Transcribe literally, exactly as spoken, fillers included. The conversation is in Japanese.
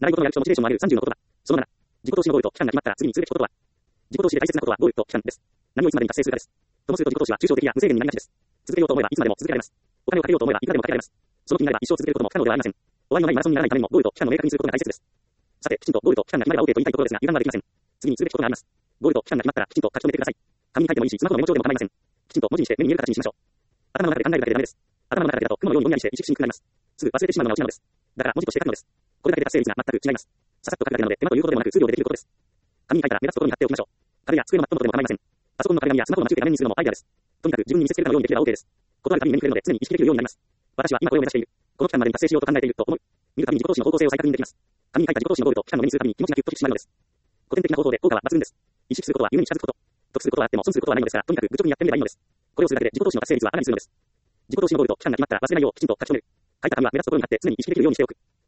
習い事のやる気とモチベーションも上げるさんじゅうの言葉。そのなな、自己投資のゴールと期間が決まったら次に続くことは、自己投資で大切なことはゴールと期間です。何をいつまでに達成するかです。ともすると自己投資は抽象的や無制限になりがちです。続けようと思えばいつまでも続けられます。お金をかけようと思えばいくらでもかけられます。その気になれば一生続けることも不可能ではありません。終わりのないマラソンにならないためにもゴールと期間の明確にすることが大切です。さて、きちんとゴールと期間が決まれば OK と言いたいところですが、油断はできません。次にすべきことがあります。ゴールと期間が決まったらきちんと書き留めてください。紙に書いてもいいし、スマホのメモ帳でも構いません。きちんと文字にして目に見える形にしましょう。頭の中で考えるだけでダメです。頭の中だけだと雲のようにぼんやりして意識しにくくなります。すぐ忘れてしまうのが落ちなのです。だから文字として書くのです。これだけで達成率が全く違います。ささっと書くだけなので手間ということでもなく数秒でできることです。紙に書いたら目立つところに貼っておきましょう。壁や机のマット元でも構いません。パソコンの壁紙やスマホの待ち受け画面にするのもアイデアです。とにかく自分に見せつけるかのようにできれば OK です。断るたびに目に触れるので常に意識できるようになります。私は今これを目指している。この期間までに達成しようと考えていると思う。見るたびに自己投資の方向性を再確認できます。紙に書いた自己投資のゴールと期間を目にするたびに気持ちがギュッと引き締まるのです。古典的な方法で効果は抜群です。意識することは夢に近づくこと。得することはあっても損することはないのですから、とにかく愚直にやってみればいいのです。これをするだけで自己投資の達成率は上がりするのです。自己投資のゴールと期間が決まったら忘れないようきちんと書き留める。書いた紙は目立つところに貼って常に意識できるようにしておく。